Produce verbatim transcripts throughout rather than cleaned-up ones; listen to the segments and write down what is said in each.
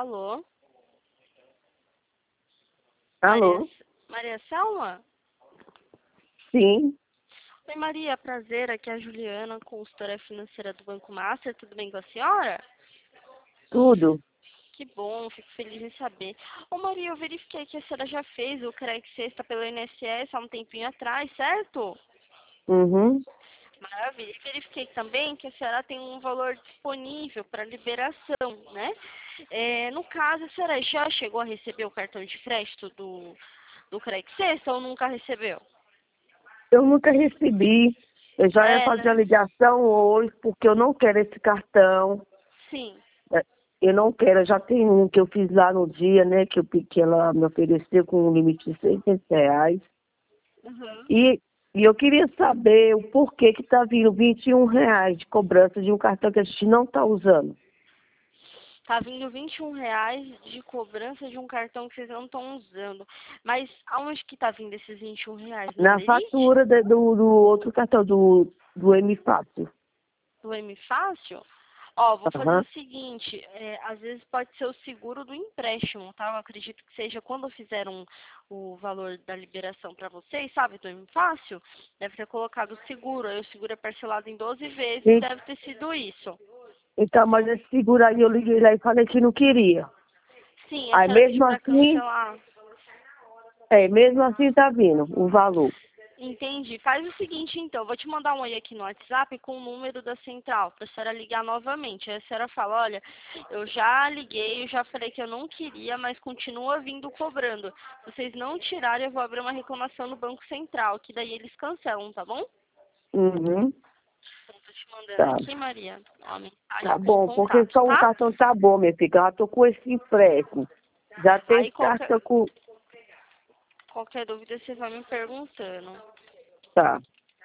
Alô? Maria, Alô? Maria Selma? Sim, Oi, Maria, prazer. Aqui é a Juliana, consultora financeira do Banco Master. Tudo bem com a senhora? tudo. Que bom, fico feliz em saber. Ô, Maria, eu verifiquei que a senhora já fez o CREC Sexta pelo I N S S há um tempinho atrás, certo? Uhum. Maravilha. E verifiquei também que a senhora tem um valor disponível para liberação, né? É, no caso, a senhora já chegou a receber o cartão de crédito do, do CREC Sexta ou nunca recebeu? Eu nunca recebi. Eu já ia É, fazer a né? ligação hoje, porque eu não quero esse cartão. Sim. É, Eu não quero, eu já tenho um que eu fiz lá no dia, né? Que, eu, pe- que ela me ofereceu com um limite de seiscentos reais. Uhum. E, e eu queria saber o porquê que está vindo vinte e um reais de cobrança de um cartão que a gente não está usando. Tá vindo vinte e um reais de cobrança de um cartão que vocês não estão usando. Mas aonde que tá vindo esses vinte e um reais? No Na Lerite? fatura de- do, do outro cartão, do, do M Fácil. Do M Fácil? Ó, vou fazer Aham. o seguinte, é, às vezes pode ser o seguro do empréstimo, tá? Eu acredito que seja quando fizeram o valor da liberação para vocês, sabe, do M Fácil, deve ter colocado o seguro, aí o seguro é parcelado em doze vezes, E- deve ter sido isso. Então, mas esse seguro aí eu liguei lá e falei que não queria. Sim, a Aí senhora pediu mesmo para assim, cancelar. é, mesmo assim tá vindo o valor. Entendi. Faz o seguinte, então. Vou te mandar um oi aqui no WhatsApp com o número da central, para a senhora ligar novamente. Aí a senhora fala, olha, eu já liguei, eu já falei que eu não queria, mas continua vindo cobrando. Se vocês não tirarem, eu vou abrir uma reclamação no Banco Central, que daí eles cancelam, tá bom? Uhum, Então, tô te mandando tá. aqui, Maria, a mensagem Tá com bom, porque contato, só um tá? cartão tá bom, minha filha. Eu já tô com esse empréstimo. Já tem Aí esse qualquer, cartão com. qualquer dúvida você vai me perguntando. Tá.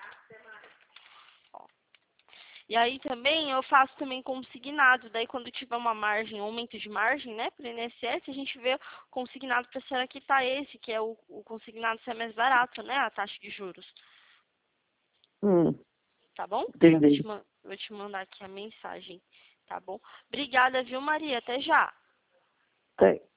E aí também eu faço também consignado, daí quando tiver uma margem, um aumento de margem, né, para o I N S S, a gente vê o consignado para a senhora quitar esse, que é o, o consignado ser mais barato, né, a taxa de juros, Hum, tá bom? Vou entendi. te, man- vou te mandar aqui a mensagem, tá bom? Obrigada, viu, Maria? Até já! Tem.